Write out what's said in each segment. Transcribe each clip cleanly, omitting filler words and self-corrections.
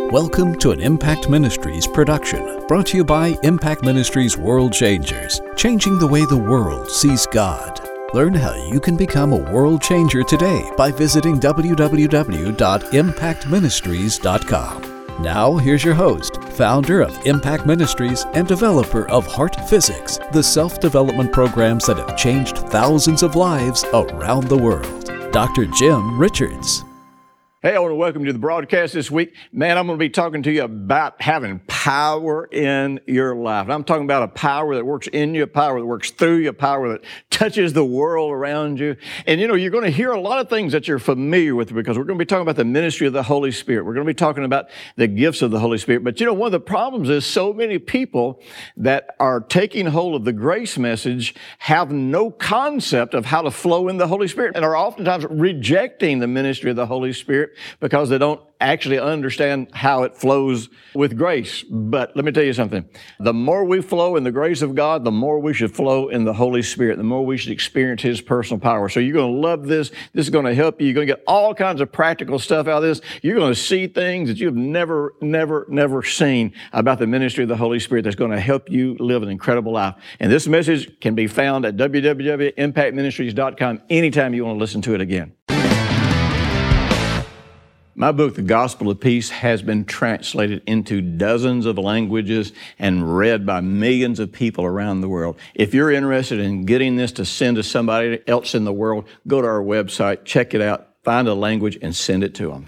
Welcome to an Impact Ministries production, brought to you by Impact Ministries World Changers, changing the way the world sees God. Learn how you can become a world changer today by visiting www.impactministries.com. Now, here's your host, founder of Impact Ministries and developer of Heart Physics, the self-development programs that have changed thousands of lives around the world, Dr. Jim Richards. Hey, I want to welcome you to the broadcast this week. Man, I'm going to be talking to you about having power in your life. And I'm talking about a power that works in you, a power that works through you, a power that touches the world around you. And you're going to hear a lot of things that you're familiar with because we're going to be talking about the ministry of the Holy Spirit. We're going to be talking about the gifts of the Holy Spirit. But one of the problems is so many people that are taking hold of the grace message have no concept of how to flow in the Holy Spirit and are oftentimes rejecting the ministry of the Holy Spirit because they don't actually understand how it flows with grace. But let me tell you something. The more we flow in the grace of God, the more we should flow in the Holy Spirit, the more we should experience His personal power. So you're going to love this. This is going to help you. You're going to get all kinds of practical stuff out of this. You're going to see things that you've never seen about the ministry of the Holy Spirit that's going to help you live an incredible life. And this message can be found at www.impactministries.com anytime you want to listen to it again. My book, The Gospel of Peace, has been translated into dozens of languages and read by millions of people around the world. If you're interested in getting this to send to somebody else in the world, go to our website, check it out, find a language, and send it to them.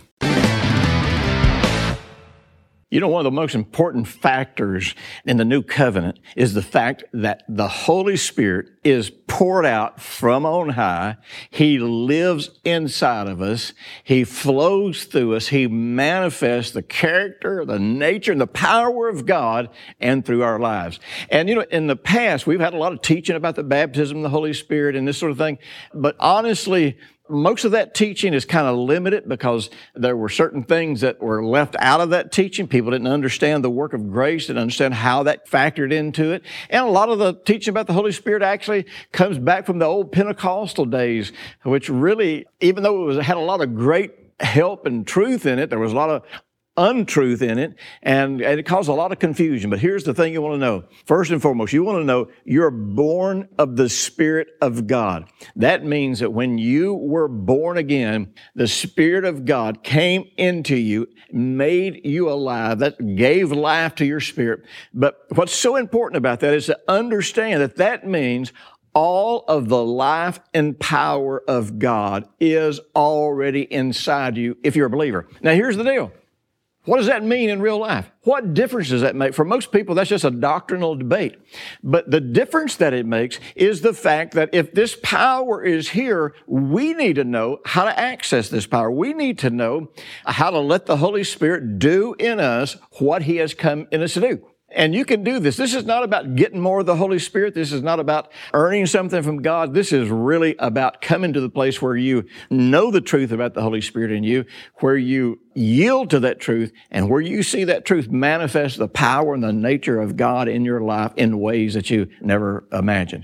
One of the most important factors in the new covenant is the fact that the Holy Spirit is poured out from on high. He lives inside of us. He flows through us. He manifests the character, the nature, and the power of God and through our lives. And, in the past, we've had a lot of teaching about the baptism of the Holy Spirit and this sort of thing. But honestly, most of that teaching is kind of limited because there were certain things that were left out of that teaching. People didn't understand the work of grace, didn't understand how that factored into it. And a lot of the teaching about the Holy Spirit actually comes back from the old Pentecostal days, which really, even though it had a lot of great help and truth in it, there was a lot of untruth in it, and it caused a lot of confusion. But here's the thing you want to know. First and foremost, you want to know you're born of the Spirit of God. That means that when you were born again, the Spirit of God came into you, made you alive. That gave life to your spirit. But what's so important about that is to understand that means all of the life and power of God is already inside you if you're a believer. Now, here's the deal. What does that mean in real life? What difference does that make? For most people, that's just a doctrinal debate. But the difference that it makes is the fact that if this power is here, we need to know how to access this power. We need to know how to let the Holy Spirit do in us what He has come in us to do. And you can do this. This is not about getting more of the Holy Spirit. This is not about earning something from God. This is really about coming to the place where you know the truth about the Holy Spirit in you, where you yield to that truth, and where you see that truth manifest the power and the nature of God in your life in ways that you never imagined.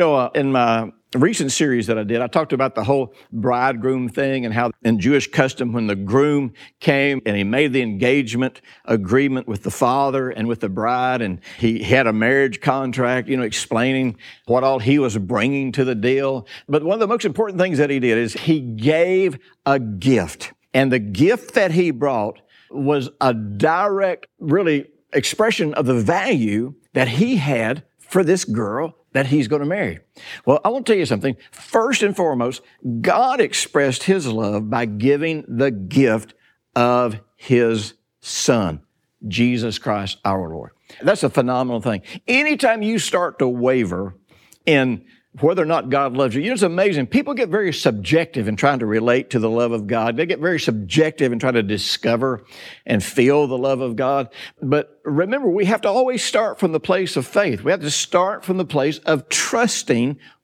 In my recent series that I did, I talked about the whole bridegroom thing and how in Jewish custom, when the groom came and he made the engagement agreement with the father and with the bride, and he had a marriage contract, explaining what all he was bringing to the deal. But one of the most important things that he did is he gave a gift. And the gift that he brought was a direct, really, expression of the value that he had for this girl that he's going to marry. Well, I want to tell you something. First and foremost, God expressed His love by giving the gift of His Son, Jesus Christ our Lord. That's a phenomenal thing. Anytime you start to waver in whether or not God loves you. It's amazing. People get very subjective in trying to relate to the love of God. They get very subjective in trying to discover and feel the love of God. But remember, we have to always start from the place of faith. We have to start from the place of trusting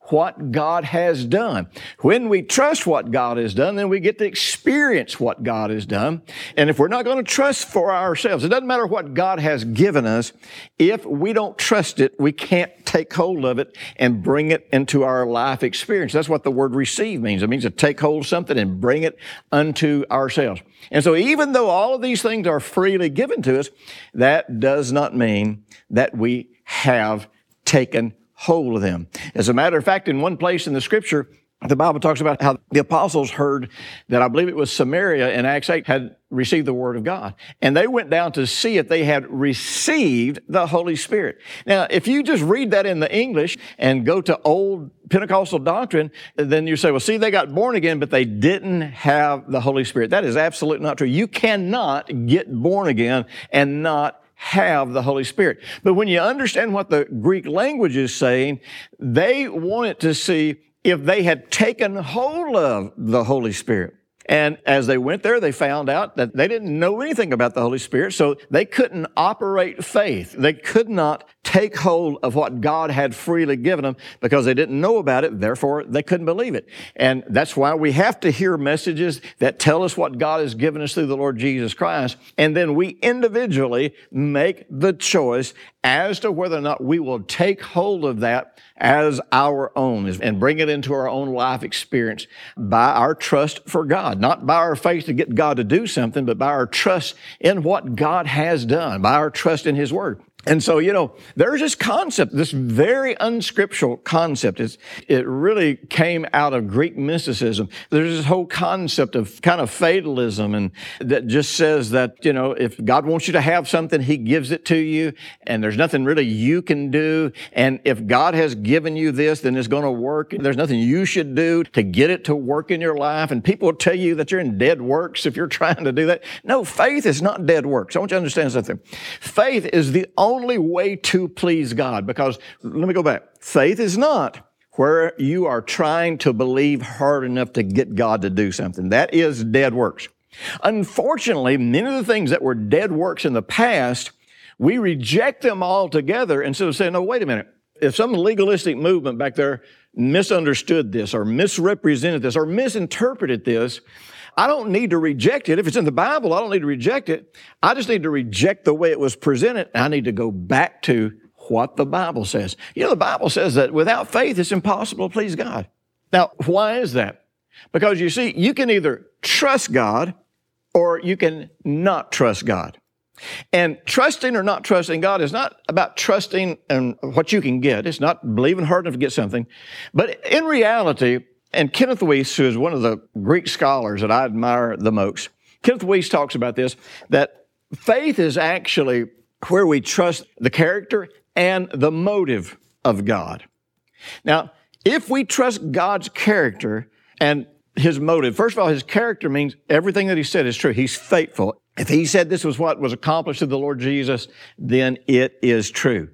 what God has done. When we trust what God has done, then we get to experience what God has done. And if we're not going to trust for ourselves, it doesn't matter what God has given us. If we don't trust it, we can't take hold of it and bring it into our life experience. That's what the word receive means. It means to take hold of something and bring it unto ourselves. And so even though all of these things are freely given to us, that does not mean that we have taken hold of them. As a matter of fact, in one place in the Scripture, the Bible talks about how the apostles heard that, I believe it was Samaria in Acts 8, had received the Word of God. And they went down to see if they had received the Holy Spirit. Now, if you just read that in the English and go to old Pentecostal doctrine, then you say, well, see, they got born again, but they didn't have the Holy Spirit. That is absolutely not true. You cannot get born again and not have the Holy Spirit. But when you understand what the Greek language is saying, they wanted to see if they had taken hold of the Holy Spirit. And as they went there, they found out that they didn't know anything about the Holy Spirit, so they couldn't operate faith. They could not take hold of what God had freely given them because they didn't know about it, therefore they couldn't believe it. And that's why we have to hear messages that tell us what God has given us through the Lord Jesus Christ, and then we individually make the choice as to whether or not we will take hold of that as our own and bring it into our own life experience by our trust for God. Not by our faith to get God to do something, but by our trust in what God has done, by our trust in His Word. And so, there's this concept, this very unscriptural concept. It really came out of Greek mysticism. There's this whole concept of kind of fatalism, and that just says that, if God wants you to have something, He gives it to you, and there's nothing really you can do. And if God has given you this, then it's going to work. There's nothing you should do to get it to work in your life. And people will tell you that you're in dead works if you're trying to do that. No, faith is not dead works. I want you to understand something. Faith is the only way to please God, because, let me go back. Faith is not where you are trying to believe hard enough to get God to do something. That is dead works. Unfortunately, many of the things that were dead works in the past, we reject them altogether instead of saying, no, wait a minute. If some legalistic movement back there misunderstood this or misrepresented this or misinterpreted this, I don't need to reject it. If it's in the Bible, I don't need to reject it. I just need to reject the way it was presented. I need to go back to what the Bible says. The Bible says that without faith, it's impossible to please God. Now, why is that? Because you see, you can either trust God or you can not trust God. And trusting or not trusting God is not about trusting in what you can get. It's not believing hard enough to get something. But in reality, and Kenneth Wuest, who is one of the Greek scholars that I admire the most, Kenneth Wuest talks about this, that faith is actually where we trust the character and the motive of God. Now, if we trust God's character and His motive, first of all, His character means everything that He said is true. He's faithful. If He said this was what was accomplished through the Lord Jesus, then it is true.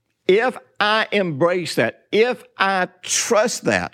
If I embrace that, if I trust that,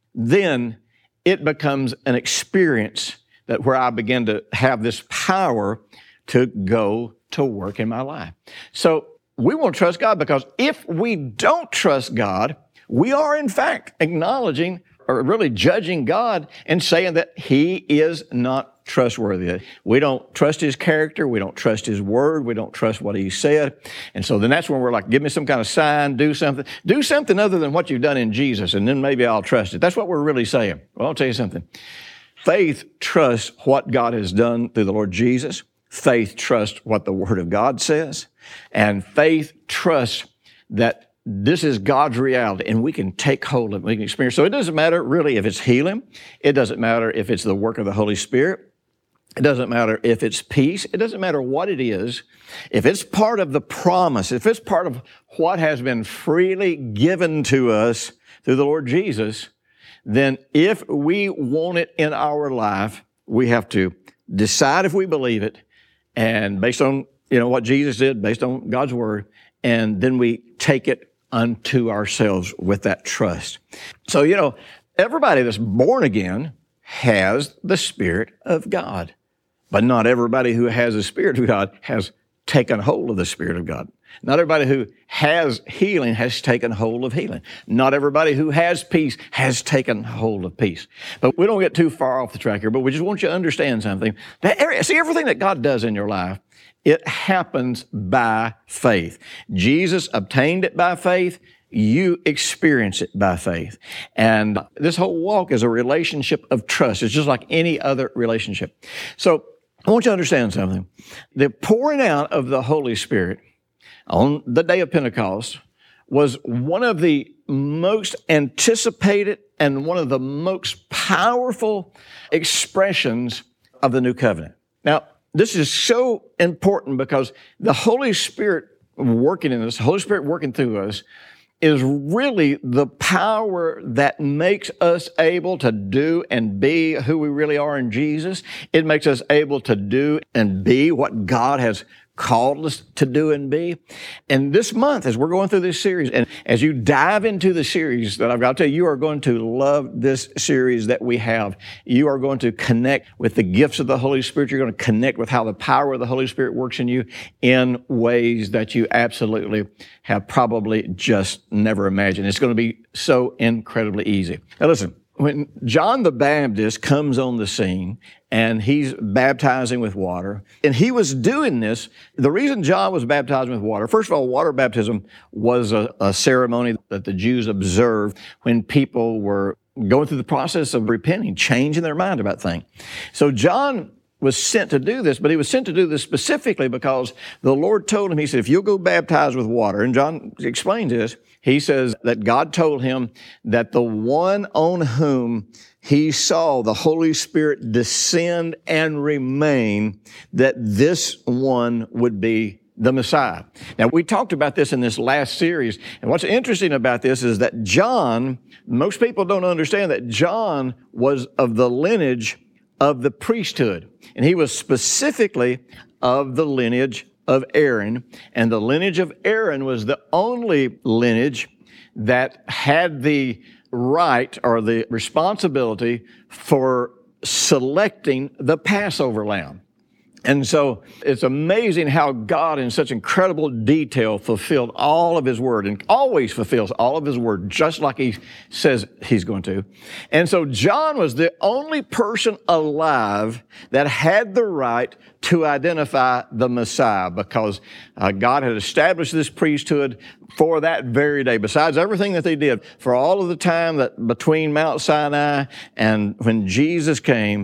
then it becomes an experience that where I begin to have this power to go to work in my life. So we want to trust God, because if we don't trust God, we are in fact acknowledging or really judging God and saying that He is not trustworthy. We don't trust His character. We don't trust His word. We don't trust what He said. And so then that's when we're like, give me some kind of sign, do something. Do something other than what you've done in Jesus, and then maybe I'll trust it. That's what we're really saying. Well, I'll tell you something. Faith trusts what God has done through the Lord Jesus. Faith trusts what the Word of God says. And faith trusts that this is God's reality, and we can take hold of it, we can experience. So it doesn't matter really if it's healing. It doesn't matter if it's the work of the Holy Spirit. It doesn't matter if it's peace. It doesn't matter what it is. If it's part of the promise, if it's part of what has been freely given to us through the Lord Jesus, then if we want it in our life, we have to decide if we believe it, and based on, what Jesus did, based on God's Word, and then we take it unto ourselves with that trust. So, everybody that's born again has the Spirit of God. But not everybody who has the Spirit of God has taken hold of the Spirit of God. Not everybody who has healing has taken hold of healing. Not everybody who has peace has taken hold of peace. But we don't get too far off the track here, but we just want you to understand something. See, everything that God does in your life, it happens by faith. Jesus obtained it by faith. You experience it by faith. And this whole walk is a relationship of trust. It's just like any other relationship. So I want you to understand something. The pouring out of the Holy Spirit on the day of Pentecost was one of the most anticipated and one of the most powerful expressions of the new covenant. Now, this is so important because the Holy Spirit working in us, the Holy Spirit working through us, is really the power that makes us able to do and be who we really are in Jesus. It makes us able to do and be what God has called us to do and be. And this month, as we're going through this series, and as you dive into the series that I've got to tell you, you are going to love this series that we have. You are going to connect with the gifts of the Holy Spirit. You're going to connect with how the power of the Holy Spirit works in you in ways that you absolutely have probably just never imagined. It's going to be so incredibly easy. Now listen, when John the Baptist comes on the scene and he's baptizing with water, and he was doing this, the reason John was baptizing with water, first of all, water baptism was a ceremony that the Jews observed when people were going through the process of repenting, changing their mind about things. So John was sent to do this, but he was sent to do this specifically because the Lord told him, he said, if you'll go baptize with water, and John explains this, he says that God told him that the one on whom he saw the Holy Spirit descend and remain, that this one would be the Messiah. Now, we talked about this in this last series, and what's interesting about this is that John, most people don't understand that John was of the lineage of the priesthood, and he was specifically of the lineage of Aaron, and the lineage of Aaron was the only lineage that had the right or the responsibility for selecting the Passover lamb. And so it's amazing how God in such incredible detail fulfilled all of His word and always fulfills all of His word just like He says He's going to. And so John was the only person alive that had the right to identify the Messiah because God had established this priesthood for that very day. Besides everything that they did, for all of the time that between Mount Sinai and when Jesus came,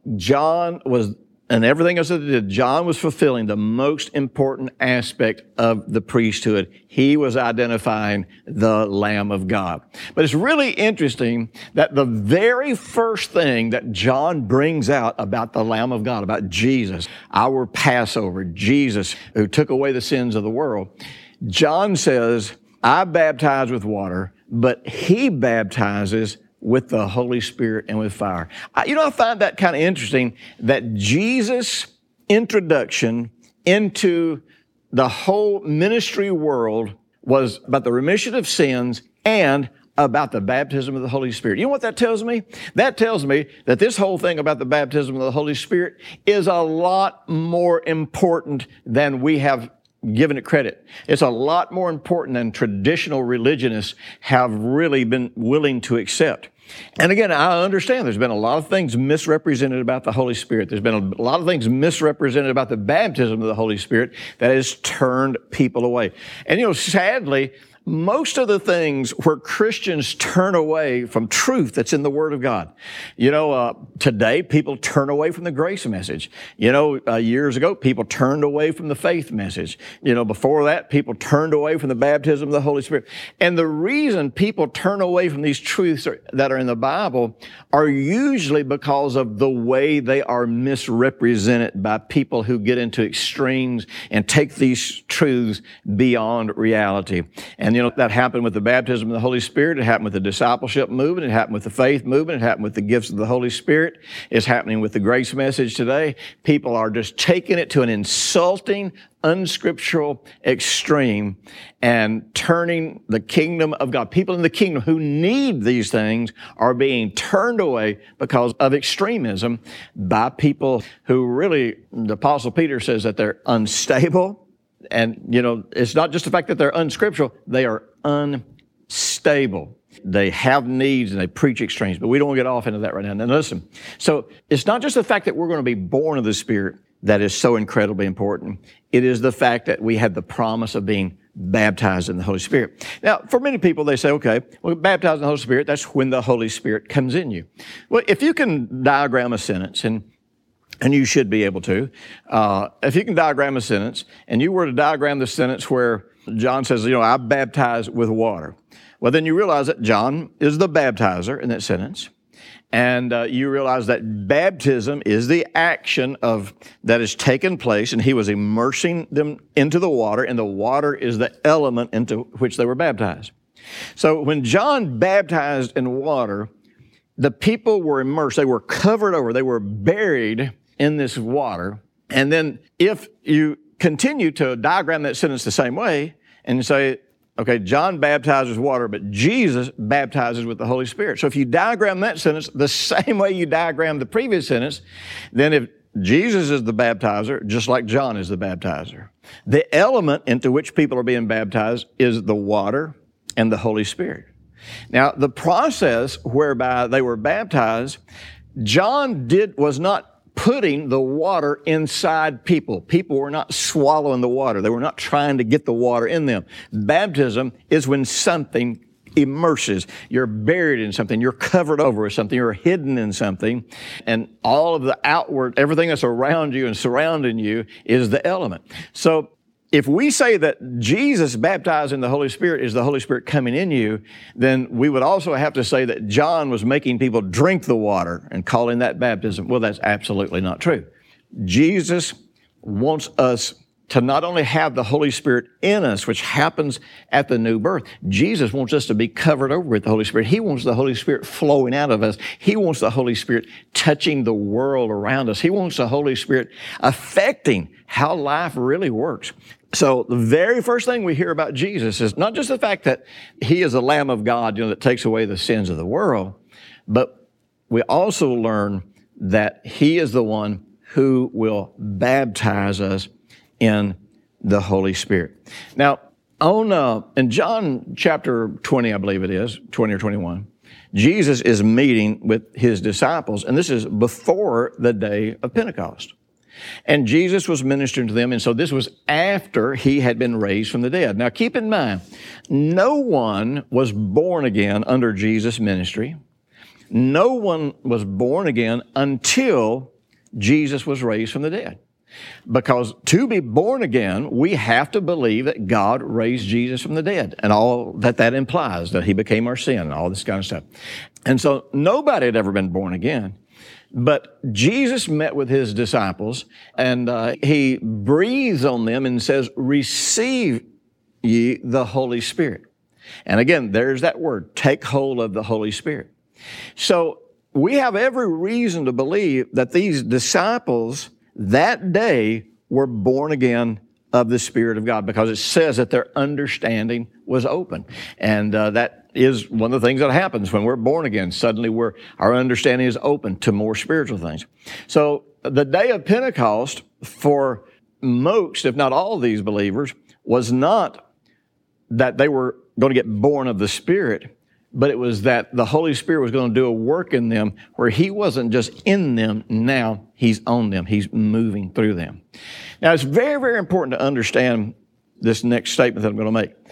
John was and everything else that they did, John was fulfilling the most important aspect of the priesthood. He was identifying the Lamb of God. But it's really interesting that the very first thing that John brings out about the Lamb of God, about Jesus, our Passover, Jesus who took away the sins of the world, John says, I baptize with water, but He baptizes with the Holy Spirit and with fire. I find that kind of interesting that Jesus' introduction into the whole ministry world was about the remission of sins and about the baptism of the Holy Spirit. You know what that tells me? That tells me that this whole thing about the baptism of the Holy Spirit is a lot more important than we have given it credit. It's a lot more important than traditional religionists have really been willing to accept. And again, I understand there's been a lot of things misrepresented about the Holy Spirit. There's been a lot of things misrepresented about the baptism of the Holy Spirit that has turned people away. And sadly, most of the things where Christians turn away from truth that's in the Word of God. Today people turn away from the grace message. Years ago, people turned away from the faith message. Before that, people turned away from the baptism of the Holy Spirit. And the reason people turn away from these truths that are in the Bible are usually because of the way they are misrepresented by people who get into extremes and take these truths beyond reality. And that happened with the baptism of the Holy Spirit. It happened with the discipleship movement. It happened with the faith movement. It happened with the gifts of the Holy Spirit. It's happening with the grace message today. People are just taking it to an insulting, unscriptural extreme and turning the kingdom of God. People in the kingdom who need these things are being turned away because of extremism by people who really, the Apostle Peter says that they're unstable, And, you know, it's not just the fact that they're unscriptural, they are unstable. They have needs and they preach extremes, but we don't want to get off into that right now. Now listen, so it's not just the fact that we're going to be born of the Spirit that is so incredibly important. It is the fact that we have the promise of being baptized in the Holy Spirit. Now, for many people, they say, okay, well, baptized in the Holy Spirit, that's when the Holy Spirit comes in you. Well, if you can diagram a sentence, and you should be able to, if you can diagram a sentence, and you were to diagram the sentence where John says, you know, I baptize with water. Well, then you realize that John is the baptizer in that sentence. And you realize that baptism is the action that has taken place, and he was immersing them into the water, and the water is the element into which they were baptized. So when John baptized in water, the people were immersed. They were covered over. They were buried in this water. And then if you continue to diagram that sentence the same way and say, okay, John baptizes with water, but Jesus baptizes with the Holy Spirit. So if you diagram that sentence the same way you diagram the previous sentence, then if Jesus is the baptizer, just like John is the baptizer, the element into which people are being baptized is the water and the Holy Spirit. Now, the process whereby they were baptized, John was not putting the water inside people. People were not swallowing the water. They were not trying to get the water in them. Baptism is when something immerses. You're buried in something. You're covered over with something. You're hidden in something. And all of the outward, everything that's around you and surrounding you is the element. So if we say that Jesus baptized in the Holy Spirit is the Holy Spirit coming in you, then we would also have to say that John was making people drink the water and calling that baptism. Well, that's absolutely not true. Jesus wants us to not only have the Holy Spirit in us, which happens at the new birth. Jesus wants us to be covered over with the Holy Spirit. He wants the Holy Spirit flowing out of us. He wants the Holy Spirit touching the world around us. He wants the Holy Spirit affecting how life really works. So the very first thing we hear about Jesus is not just the fact that He is the Lamb of God, you know, that takes away the sins of the world, but we also learn that He is the one who will baptize us in the Holy Spirit. Now, in John chapter 20, I believe it is, 20 or 21, Jesus is meeting with His disciples, and this is before the day of Pentecost. And Jesus was ministering to them, and so this was after He had been raised from the dead. Now, keep in mind, no one was born again under Jesus' ministry. No one was born again until Jesus was raised from the dead. Because to be born again, we have to believe that God raised Jesus from the dead and all that implies, that He became our sin and all this kind of stuff. And so nobody had ever been born again. But Jesus met with His disciples and He breathes on them and says, receive ye the Holy Spirit. And again, there's that word, take hold of the Holy Spirit. So we have every reason to believe that these disciples that day were born again of the Spirit of God, because it says that their understanding was open. And that is one of the things that happens when we're born again. Suddenly our understanding is open to more spiritual things. So the day of Pentecost for most, if not all of these believers, was not that they were going to get born of the Spirit, but it was that the Holy Spirit was going to do a work in them where He wasn't just in them, now He's on them. He's moving through them. Now, it's very, very important to understand this next statement that I'm going to make.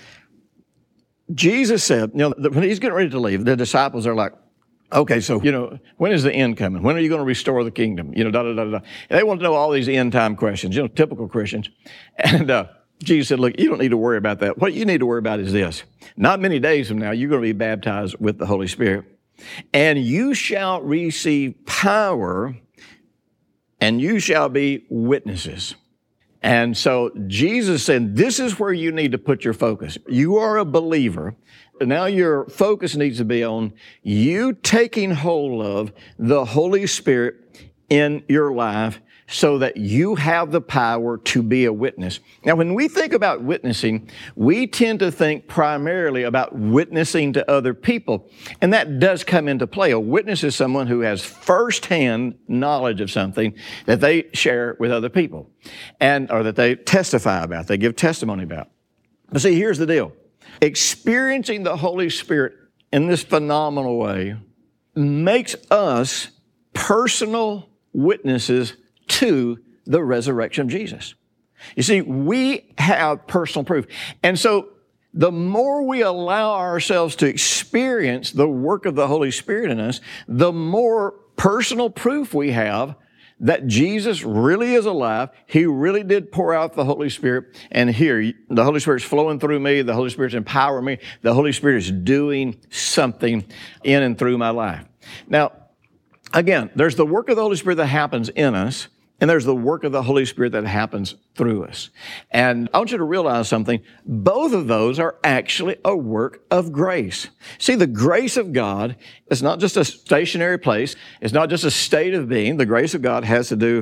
Jesus said, you know, when He's getting ready to leave, the disciples are like, okay, so, you know, when is the end coming? When are you going to restore the kingdom? You know, And they want to know all these end time questions, you know, typical Christians. And Jesus said, look, you don't need to worry about that. What you need to worry about is this. Not many days from now, you're going to be baptized with the Holy Spirit, and you shall receive power, and you shall be witnesses. And so Jesus said, this is where you need to put your focus. You are a believer. Now your focus needs to be on you taking hold of the Holy Spirit in your life so that you have the power to be a witness. Now, when we think about witnessing, we tend to think primarily about witnessing to other people, and that does come into play. A witness is someone who has firsthand knowledge of something that they share with other people, or that they testify about, they give testimony about. But see, here's the deal. Experiencing the Holy Spirit in this phenomenal way makes us personal witnesses to the resurrection of Jesus. You see, we have personal proof. And so the more we allow ourselves to experience the work of the Holy Spirit in us, the more personal proof we have that Jesus really is alive. He really did pour out the Holy Spirit. And here, the Holy Spirit's flowing through me. The Holy Spirit's empowering me. The Holy Spirit is doing something in and through my life. Now, again, there's the work of the Holy Spirit that happens in us, and there's the work of the Holy Spirit that happens through us. And I want you to realize something. Both of those are actually a work of grace. See, the grace of God is not just a stationary place. It's not just a state of being. The grace of God has to do,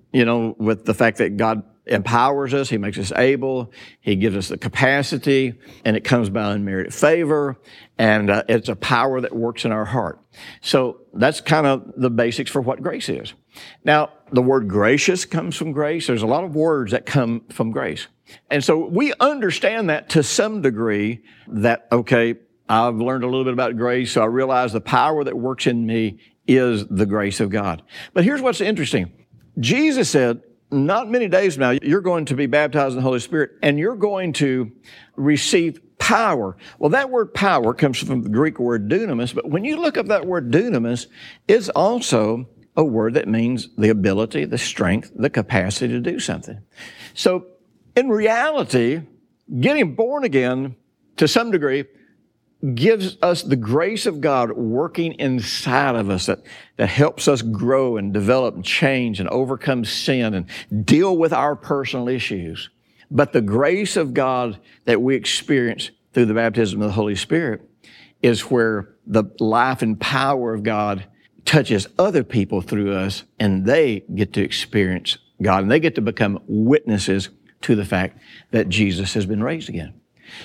with the fact that God empowers us. He makes us able. He gives us the capacity, and it comes by unmerited favor, and it's a power that works in our heart. So that's kind of the basics for what grace is. Now, the word gracious comes from grace. There's a lot of words that come from grace. And so we understand that to some degree that, okay, I've learned a little bit about grace, so I realize the power that works in me is the grace of God. But here's what's interesting. Jesus said, not many days from now, you're going to be baptized in the Holy Spirit, and you're going to receive power. Well, that word power comes from the Greek word dunamis, but when you look up that word dunamis, it's also a word that means the ability, the strength, the capacity to do something. So in reality, getting born again to some degree gives us the grace of God working inside of us that helps us grow and develop and change and overcome sin and deal with our personal issues. But the grace of God that we experience through the baptism of the Holy Spirit is where the life and power of God touches other people through us, and they get to experience God, and they get to become witnesses to the fact that Jesus has been raised again.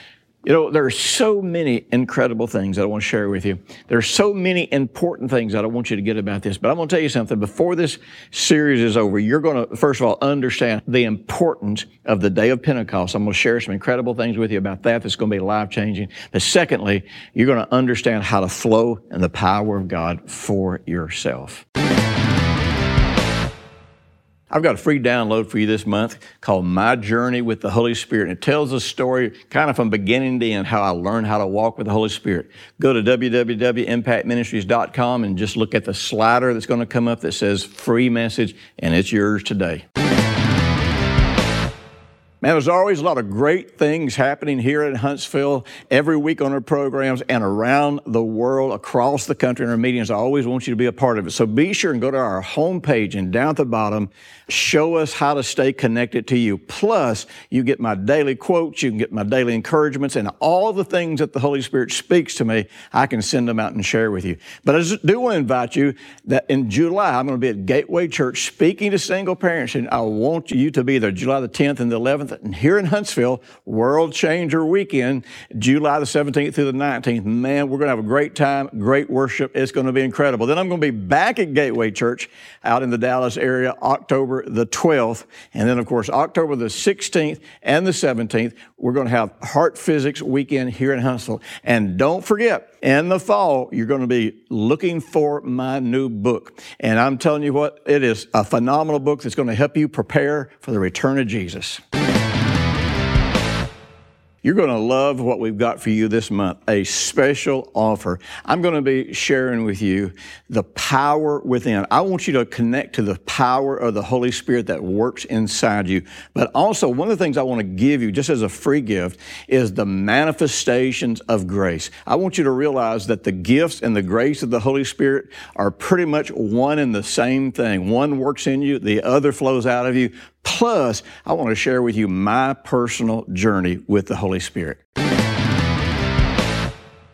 There are so many incredible things that I want to share with you. There are so many important things that I want you to get about this. But I'm going to tell you something. Before this series is over, you're going to, first of all, understand the importance of the day of Pentecost. I'm going to share some incredible things with you about that that's going to be life-changing. But secondly, you're going to understand how to flow in the power of God for yourself. I've got a free download for you this month called My Journey with the Holy Spirit. And it tells a story kind of from beginning to end, how I learned how to walk with the Holy Spirit. Go to www.impactministries.com and just look at the slider that's going to come up that says free message, and it's yours today. Man, there's always a lot of great things happening here in Huntsville every week on our programs and around the world, across the country in our meetings. I always want you to be a part of it. So be sure and go to our homepage, and down at the bottom, show us how to stay connected to you. Plus, you get my daily quotes, you can get my daily encouragements, and all the things that the Holy Spirit speaks to me, I can send them out and share with you. But I just do want to invite you that in July, I'm going to be at Gateway Church speaking to single parents, and I want you to be there July the 10th and the 11th. And here in Huntsville, World Changer Weekend, July the 17th through the 19th. Man, we're going to have a great time, great worship. It's going to be incredible. Then I'm going to be back at Gateway Church out in the Dallas area, October the 12th. And then, of course, October the 16th and the 17th, we're going to have Heart Physics Weekend here in Huntsville. And don't forget, in the fall, you're going to be looking for my new book. And I'm telling you what, it is a phenomenal book that's going to help you prepare for the return of Jesus. You're going to love what we've got for you this month, a special offer. I'm going to be sharing with you the power within. I want you to connect to the power of the Holy Spirit that works inside you. But also, one of the things I want to give you just as a free gift is the manifestations of grace. I want you to realize that the gifts and the grace of the Holy Spirit are pretty much one and the same thing. One works in you, the other flows out of you. Plus, I want to share with you my personal journey with the Holy Spirit.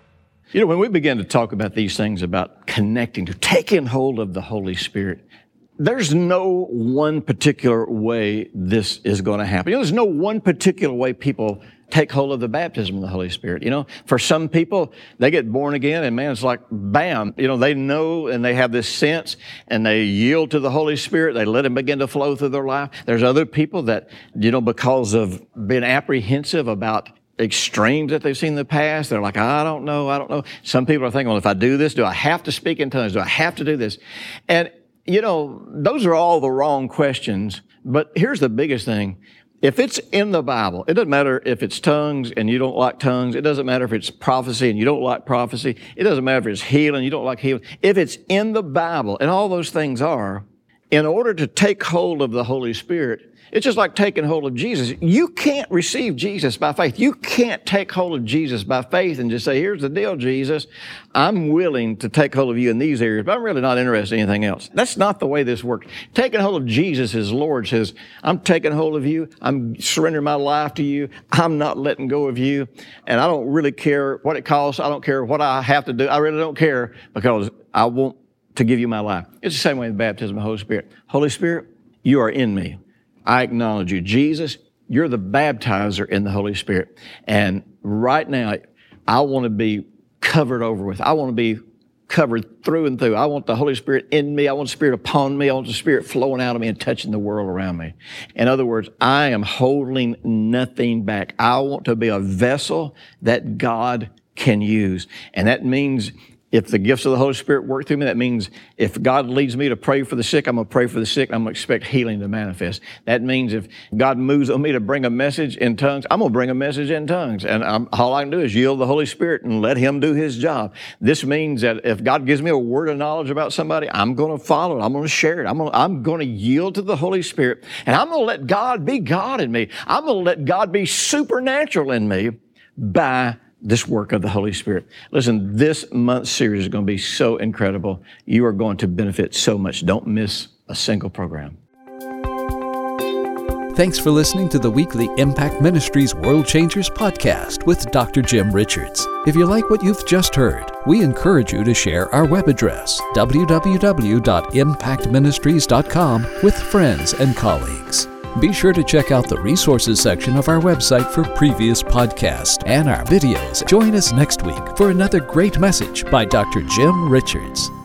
When we begin to talk about these things, about connecting, to taking hold of the Holy Spirit, there's no one particular way this is going to happen. There's no one particular way people take hold of the baptism of the Holy Spirit. For some people, they get born again and man, it's like, bam, they know and they have this sense and they yield to the Holy Spirit. They let Him begin to flow through their life. There's other people that, because of being apprehensive about extremes that they've seen in the past, they're like, I don't know. Some people are thinking, well, if I do this, do I have to speak in tongues? Do I have to do this? And those are all the wrong questions. But here's the biggest thing. If it's in the Bible, it doesn't matter if it's tongues and you don't like tongues. It doesn't matter if it's prophecy and you don't like prophecy. It doesn't matter if it's healing, you don't like healing. If it's in the Bible, and all those things are, in order to take hold of the Holy Spirit, it's just like taking hold of Jesus. You can't receive Jesus by faith. You can't take hold of Jesus by faith and just say, here's the deal, Jesus. I'm willing to take hold of you in these areas, but I'm really not interested in anything else. That's not the way this works. Taking hold of Jesus as Lord says, I'm taking hold of you. I'm surrendering my life to you. I'm not letting go of you. And I don't really care what it costs. I don't care what I have to do. I really don't care because I want to give you my life. It's the same way with the baptism of the Holy Spirit. Holy Spirit, you are in me. I acknowledge you. Jesus, you're the baptizer in the Holy Spirit. And right now, I want to be covered over with. I want to be covered through and through. I want the Holy Spirit in me. I want the Spirit upon me. I want the Spirit flowing out of me and touching the world around me. In other words, I am holding nothing back. I want to be a vessel that God can use. And that means if the gifts of the Holy Spirit work through me, that means if God leads me to pray for the sick, I'm going to pray for the sick. I'm going to expect healing to manifest. That means if God moves on me to bring a message in tongues, I'm going to bring a message in tongues. And all I can do is yield to the Holy Spirit and let Him do His job. This means that if God gives me a word of knowledge about somebody, I'm going to follow it. I'm going to share it. I'm going to yield to the Holy Spirit. And I'm going to let God be God in me. I'm going to let God be supernatural in me by this work of the Holy Spirit. Listen, this month's series is going to be so incredible. You are going to benefit so much. Don't miss a single program. Thanks for listening to the weekly Impact Ministries World Changers podcast with Dr. Jim Richards. If you like what you've just heard, we encourage you to share our web address, www.impactministries.com, with friends and colleagues. Be sure to check out the resources section of our website for previous podcasts and our videos. Join us next week for another great message by Dr. Jim Richards.